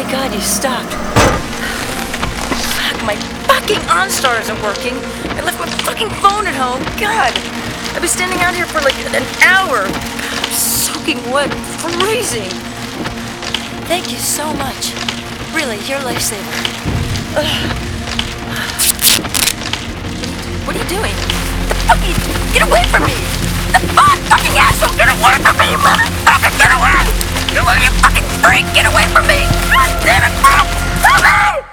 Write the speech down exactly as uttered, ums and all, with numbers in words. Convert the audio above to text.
Thank God you stopped. Fuck, my fucking OnStar isn't working. I left my fucking phone at home. God, I've been standing out here for like an hour. I'm soaking wet, freezing. Thank you so much. Really, you're a lifesaver. Ugh. What are you doing? The fuck are you? Get away from me! The fuck, fucking asshole! Get away from me, you motherfucker! Get away! Get away, you fucking freak! Get away from me! God damn it, bro! Help me!